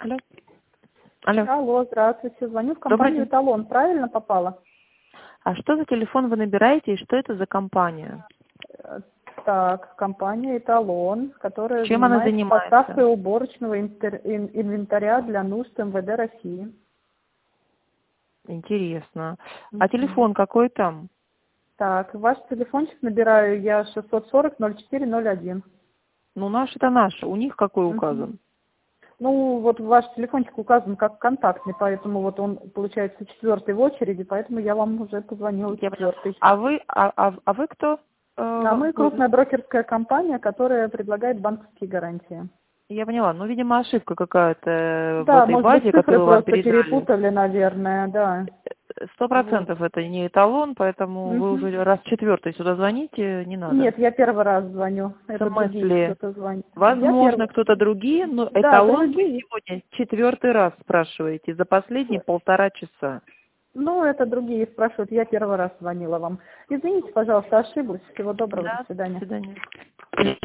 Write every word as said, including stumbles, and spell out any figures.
Алло. Алло. Алло, здравствуйте. Звоню в Добрый компанию день. «Эталон». Правильно попала? А что за телефон вы набираете и что это за компания? Э, Так, компания «Эталон», которая Чем она занимается занимается? поставкой уборочного интер- ин- инвентаря для нужд эм вэ дэ России. Интересно. А Мгм. телефон какой там? Так, ваш телефончик набираю я шестьсот сорок ноль четыре ноль один. Ну, наш это наш. У них какой Мгм. указан? Ну, вот ваш телефончик указан как контактный, поэтому вот он, получается, четвертый в очереди, поэтому я вам уже позвонила Я поняла. четвертый. А вы, а, а, а вы кто? А Э, мы вы- крупная брокерская компания, которая предлагает банковские гарантии. Я поняла. Ну, видимо, ошибка какая-то в Да, этой может быть, базе, цифры которую вам просто передали. перепутали, наверное, да. Сто Вот. процентов это не эталон, поэтому вы Мгм. уже раз четвертый сюда звоните, не надо. Нет, я первый раз звоню. В Это другие смысле? кто-то звонит. Я Возможно, первый. кто-то другие, но Да, эталон вы другие. сегодня четвертый раз спрашиваете за последние полтора часа. Ну, это другие спрашивают. Я первый раз звонила вам. Извините, пожалуйста, ошиблась. Всего доброго, до Да, до свидания. свидания.